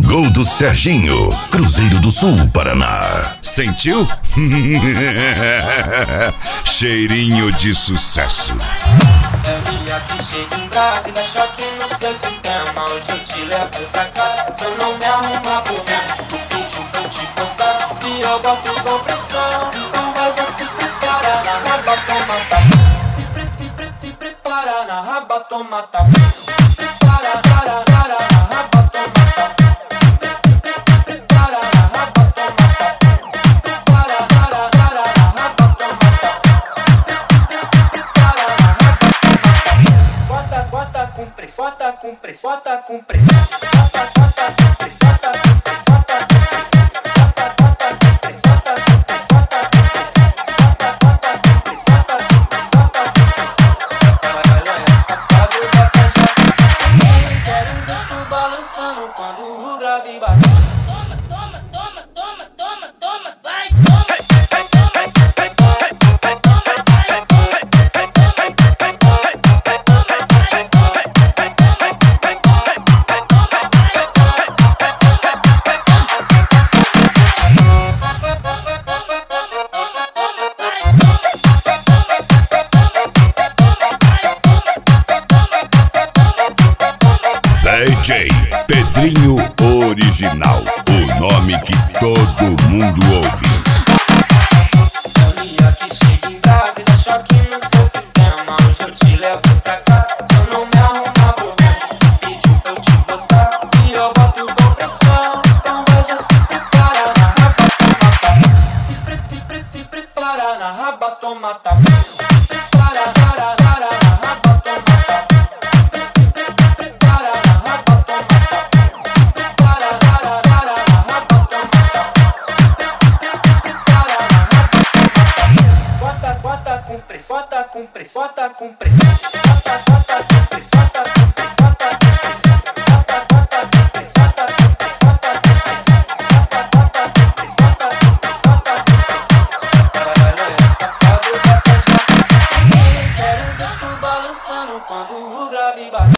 Gol do Serginho, Cruzeiro do Sul, Paraná. Sentiu? Cheirinho de sucesso. Minha que chega em casa e dá choque no seu sistema. Hoje eu te levo pra cá, se eu não me arrumar por dentro. Tu pediu pra eu te botar e eu boto com pressão. Então vai, já se prepara, na raba toma tapa. Te prepara, na raba toma tapa. Prepara, na raba toma tapa. Prepara, na raba toma tapa. Prepara, na raba toma tapa. Prepara, na raba bota com pressão, bota com pressão, bota com pressão, bota com pressão, bota com pressão, bota com pressão, bota com pressão, bota com pressão, bota com pressão, bota com pressão, bota com pressão, bota com pressão. Olha essa safado da caixa. Quero ver tu balançando quando o grave bate. Toma, toma, toma, toma, toma, toma, vai, toma. DJ Pedrinho Original, o nome que todo mundo ouve. Minha que chega em casa e dá choque no seu sistema. Hoje eu te levo pra cá, se eu não me arrumar por dentro. Tu pediu pra eu te botar e eu boto com pressão. Então vai, já se prepara, na raba toma tapa. Te prepara, na raba toma tapa. Prepara, na raba toma tapa. Prepara, na raba toma tapa. Prepara, na raba toma tapa. Prepara, na raba toma tapa. Bota com pressão, bota com pressão, bota com pressão.